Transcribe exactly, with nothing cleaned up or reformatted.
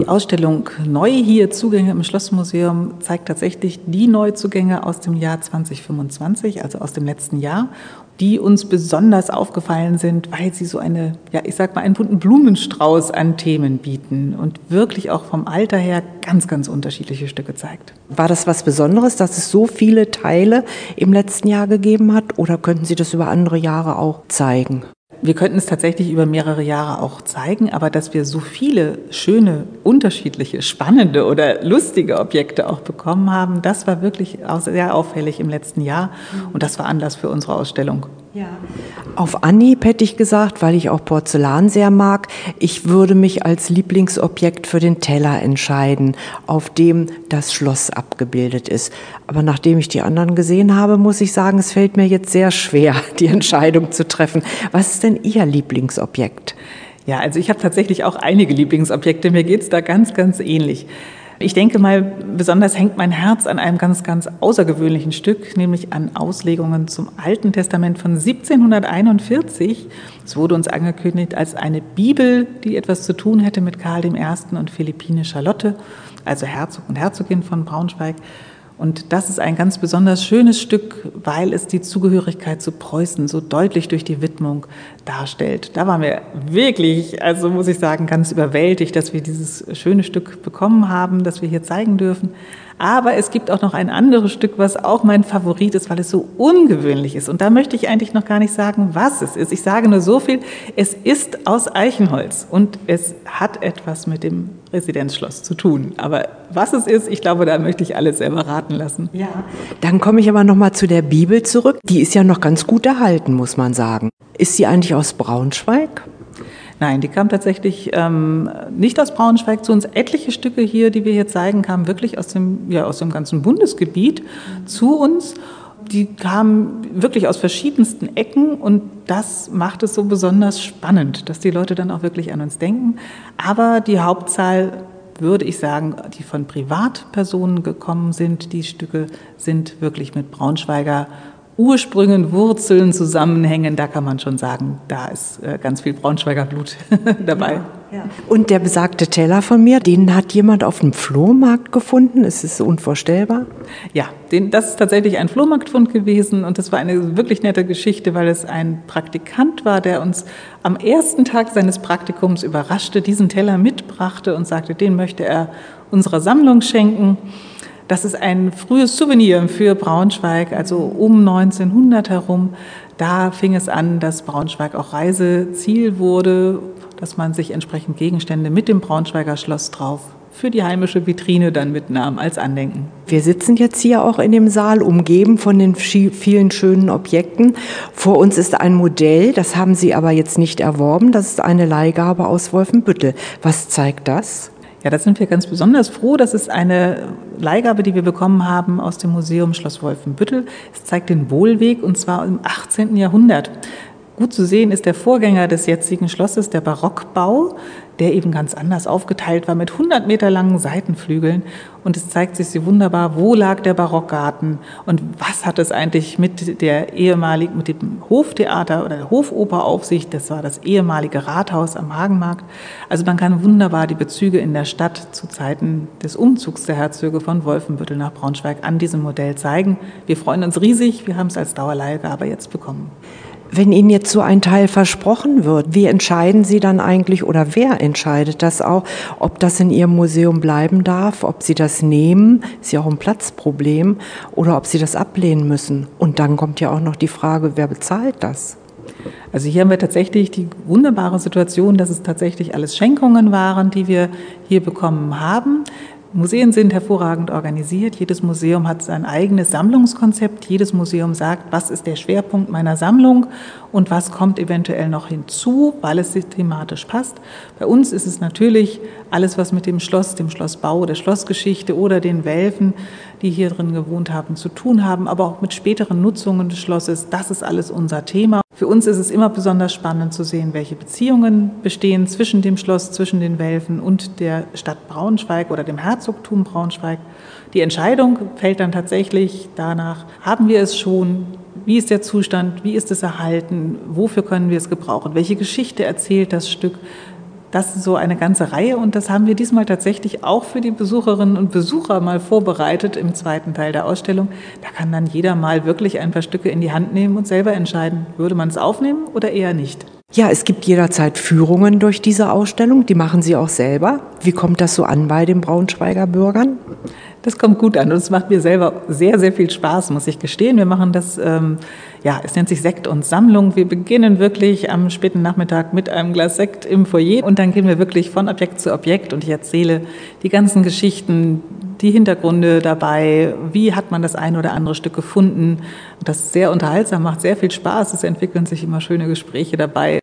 Die Ausstellung Neu hier, Zugänge im Schlossmuseum, zeigt tatsächlich die Neuzugänge aus dem Jahr zwanzig fünfundzwanzig, also aus dem letzten Jahr, die uns besonders aufgefallen sind, weil sie so eine, ja, ich sag mal, einen bunten Blumenstrauß an Themen bieten und wirklich auch vom Alter her ganz, ganz unterschiedliche Stücke zeigt. War das was Besonderes, dass es so viele Teile im letzten Jahr gegeben hat, oder könnten Sie das über andere Jahre auch zeigen? Wir könnten es tatsächlich über mehrere Jahre auch zeigen, aber dass wir so viele schöne, unterschiedliche, spannende oder lustige Objekte auch bekommen haben, das war wirklich auch sehr auffällig im letzten Jahr und das war Anlass für unsere Ausstellung. Ja. Auf Anhieb hätte ich gesagt, weil ich auch Porzellan sehr mag, ich würde mich als Lieblingsobjekt für den Teller entscheiden, auf dem das Schloss abgebildet ist. Aber nachdem ich die anderen gesehen habe, muss ich sagen, es fällt mir jetzt sehr schwer, die Entscheidung zu treffen. Was ist denn Ihr Lieblingsobjekt? Ja, also ich habe tatsächlich auch einige Lieblingsobjekte. Mir geht es da ganz, ganz ähnlich. Ich denke mal, besonders hängt mein Herz an einem ganz, ganz außergewöhnlichen Stück, nämlich an Auslegungen zum Alten Testament von siebzehnhunderteinundvierzig. Es wurde uns angekündigt als eine Bibel, die etwas zu tun hätte mit Karl der Erste und Philippine Charlotte, also Herzog und Herzogin von Braunschweig. Und das ist ein ganz besonders schönes Stück, weil es die Zugehörigkeit zu Preußen so deutlich durch die Widmung darstellt. Da waren wir wirklich, also muss ich sagen, ganz überwältigt, dass wir dieses schöne Stück bekommen haben, das wir hier zeigen dürfen. Aber es gibt auch noch ein anderes Stück, was auch mein Favorit ist, weil es so ungewöhnlich ist. Und da möchte ich eigentlich noch gar nicht sagen, was es ist. Ich sage nur so viel, es ist aus Eichenholz und es hat etwas mit dem Residenzschloss zu tun. Aber was es ist, ich glaube, da möchte ich alles selber raten lassen. Ja. Dann komme ich aber noch mal zu der Bibel zurück. Die ist ja noch ganz gut erhalten, muss man sagen. Ist sie eigentlich aus Braunschweig? Nein, die kam tatsächlich ähm, nicht aus Braunschweig zu uns. Etliche Stücke hier, die wir hier zeigen, kamen wirklich aus dem, ja, aus dem ganzen Bundesgebiet zu uns. Die kamen wirklich aus verschiedensten Ecken und das macht es so besonders spannend, dass die Leute dann auch wirklich an uns denken. Aber die Hauptzahl, würde ich sagen, die von Privatpersonen gekommen sind, die Stücke sind wirklich mit Braunschweiger Ursprüngen, Wurzeln, Zusammenhängen, da kann man schon sagen, da ist ganz viel Braunschweiger Blut dabei. Ja, ja. Und der besagte Teller von mir, den hat jemand auf dem Flohmarkt gefunden? Ist es unvorstellbar? Ja, den, das ist tatsächlich ein Flohmarktfund gewesen und das war eine wirklich nette Geschichte, weil es ein Praktikant war, der uns am ersten Tag seines Praktikums überraschte, diesen Teller mitbrachte und sagte, den möchte er unserer Sammlung schenken. Das ist ein frühes Souvenir für Braunschweig, also um neunzehnhundert herum. Da fing es an, dass Braunschweig auch Reiseziel wurde, dass man sich entsprechend Gegenstände mit dem Braunschweiger Schloss drauf für die heimische Vitrine dann mitnahm als Andenken. Wir sitzen jetzt hier auch in dem Saal, umgeben von den vielen schönen Objekten. Vor uns ist ein Modell, das haben Sie aber jetzt nicht erworben. Das ist eine Leihgabe aus Wolfenbüttel. Was zeigt das? Ja, da sind wir ganz besonders froh. Das ist eine Leihgabe, die wir bekommen haben aus dem Museum Schloss Wolfenbüttel. Es zeigt den Bohlweg und zwar im achtzehnten Jahrhundert. Gut zu sehen ist der Vorgänger des jetzigen Schlosses, der Barockbau, der eben ganz anders aufgeteilt war mit hundert Meter langen Seitenflügeln. Und es zeigt sich so wunderbar, wo lag der Barockgarten und was hat es eigentlich mit der ehemaligen, mit dem Hoftheater oder der Hofoper auf sich. Das war das ehemalige Rathaus am Hagenmarkt. Also man kann wunderbar die Bezüge in der Stadt zu Zeiten des Umzugs der Herzöge von Wolfenbüttel nach Braunschweig an diesem Modell zeigen. Wir freuen uns riesig, wir haben es als Dauerleihgabe jetzt bekommen. Wenn Ihnen jetzt so ein Teil versprochen wird, wie entscheiden Sie dann eigentlich oder wer entscheidet das auch, ob das in Ihrem Museum bleiben darf, ob Sie das nehmen, ist ja auch ein Platzproblem, oder ob Sie das ablehnen müssen? Und dann kommt ja auch noch die Frage, wer bezahlt das? Also hier haben wir tatsächlich die wunderbare Situation, dass es tatsächlich alles Schenkungen waren, die wir hier bekommen haben. Museen sind hervorragend organisiert. Jedes Museum hat sein eigenes Sammlungskonzept. Jedes Museum sagt, was ist der Schwerpunkt meiner Sammlung und was kommt eventuell noch hinzu, weil es thematisch passt. Bei uns ist es natürlich alles, was mit dem Schloss, dem Schlossbau, der Schlossgeschichte oder den Welfen, die hier drin gewohnt haben, zu tun haben, aber auch mit späteren Nutzungen des Schlosses. Das ist alles unser Thema. Für uns ist es immer besonders spannend zu sehen, welche Beziehungen bestehen zwischen dem Schloss, zwischen den Welfen und der Stadt Braunschweig oder dem Herzogtum Braunschweig. Die Entscheidung fällt dann tatsächlich danach, haben wir es schon, wie ist der Zustand, wie ist es erhalten, wofür können wir es gebrauchen, welche Geschichte erzählt das Stück, Das ist so eine ganze Reihe und das haben wir diesmal tatsächlich auch für die Besucherinnen und Besucher mal vorbereitet im zweiten Teil der Ausstellung. Da kann dann jeder mal wirklich ein paar Stücke in die Hand nehmen und selber entscheiden, würde man es aufnehmen oder eher nicht. Ja, es gibt jederzeit Führungen durch diese Ausstellung, die machen Sie auch selber. Wie kommt das so an bei den Braunschweiger Bürgern? Das kommt gut an und es macht mir selber sehr, sehr viel Spaß, muss ich gestehen. Wir machen das, ähm, ja, es nennt sich Sekt und Sammlung. Wir beginnen wirklich am späten Nachmittag mit einem Glas Sekt im Foyer und dann gehen wir wirklich von Objekt zu Objekt und ich erzähle die ganzen Geschichten, die Hintergründe dabei, wie hat man das ein oder andere Stück gefunden. Das ist sehr unterhaltsam, macht sehr viel Spaß, es entwickeln sich immer schöne Gespräche dabei.